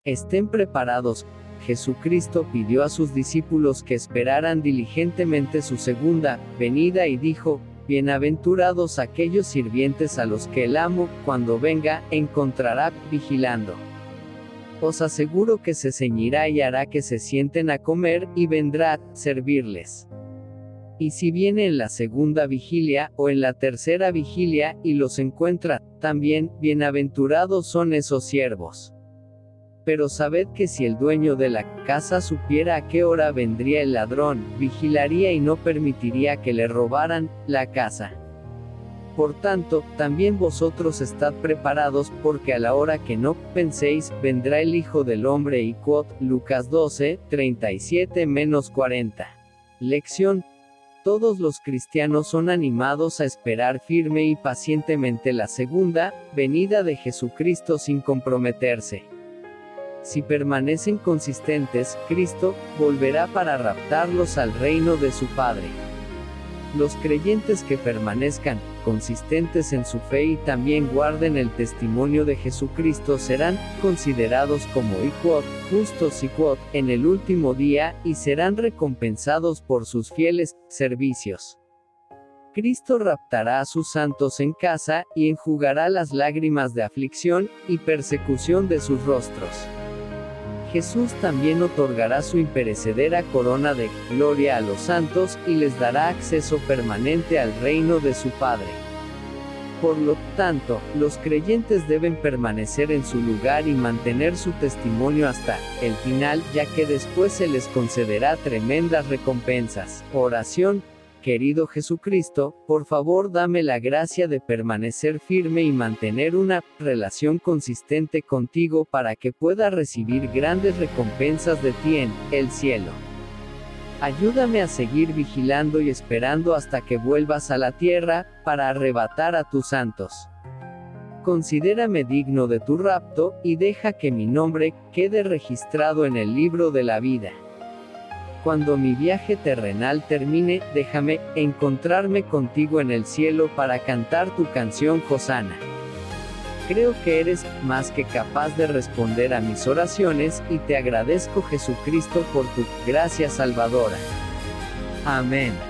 Estén preparados. Jesucristo pidió a sus discípulos que esperaran diligentemente su segunda venida y dijo: bienaventurados aquellos sirvientes a los que el amo, cuando venga, encontrará vigilando. Os aseguro que se ceñirá y hará que se sienten a comer, y vendrá a servirles. Y si viene en la segunda vigilia, o en la tercera vigilia, y los encuentra, también, bienaventurados son esos siervos. Pero sabed que si el dueño de la casa supiera a qué hora vendría el ladrón, vigilaría y no permitiría que le robaran la casa. Por tanto, también vosotros estad preparados, porque a la hora que no penséis, vendrá el Hijo del Hombre. Y quod, Lucas 12, 37-40. Lección. Todos los cristianos son animados a esperar firme y pacientemente la segunda venida de Jesucristo sin comprometerse. Si permanecen consistentes, Cristo volverá para raptarlos al reino de su Padre. Los creyentes que permanezcan consistentes en su fe y también guarden el testimonio de Jesucristo serán considerados como justos en el último día, y serán recompensados por sus fieles servicios. Cristo raptará a sus santos en casa, y enjugará las lágrimas de aflicción y persecución de sus rostros. Jesús también otorgará su imperecedera corona de gloria a los santos, y les dará acceso permanente al reino de su Padre. Por lo tanto, los creyentes deben permanecer en su lugar y mantener su testimonio hasta el final, ya que después se les concederá tremendas recompensas. Oración. Querido Jesucristo, por favor dame la gracia de permanecer firme y mantener una relación consistente contigo para que pueda recibir grandes recompensas de ti en el cielo. Ayúdame a seguir vigilando y esperando hasta que vuelvas a la tierra, para arrebatar a tus santos. Considérame digno de tu rapto, y deja que mi nombre quede registrado en el libro de la vida. Cuando mi viaje terrenal termine, déjame encontrarme contigo en el cielo para cantar tu canción Hosana. Creo que eres más que capaz de responder a mis oraciones, y te agradezco, Jesucristo, por tu gracia salvadora. Amén.